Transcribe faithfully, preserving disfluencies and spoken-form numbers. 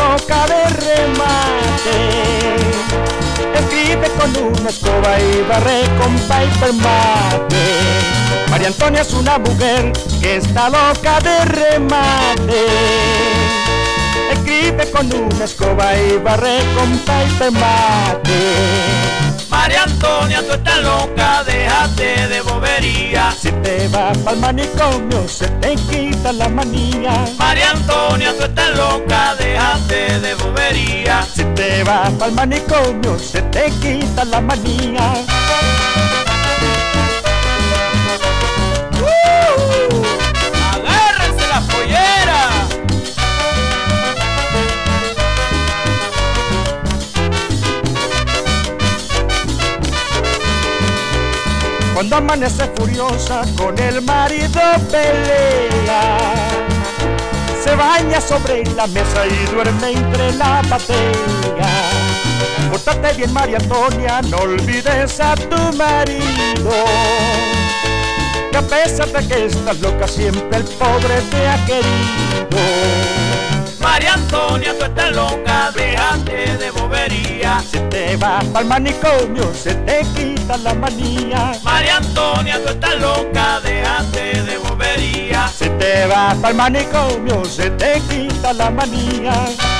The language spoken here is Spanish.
loca de remate. Escribe con una escoba y barre con paper mate. María Antonia es una mujer que está loca de remate. Escribe con una escoba y barre con paper mate. María Antonia, tú estás loca, déjate de bobería. Si te vas pa'l manicomio se te quita la manía. María Antonia, tú estás loca, déjate de bobería. Si te vas pa'l manicomio se te quita la manía. ¡Uh! ¡Agárrense las polleras! Cuando amanece furiosa con el marido pelea, se baña sobre la mesa y duerme entre la batea. Pórtate bien, María Antonia, no olvides a tu marido, que a pesar de que estás loca siempre el pobre te ha querido. María Antonia, tú estás loca, déjate de bobería. Si te vas pa'l manicomio se te quita la manía. María Antonia, tú estás loca, déjate de bobería. Si te vas pa'l manicomio se te quita la manía.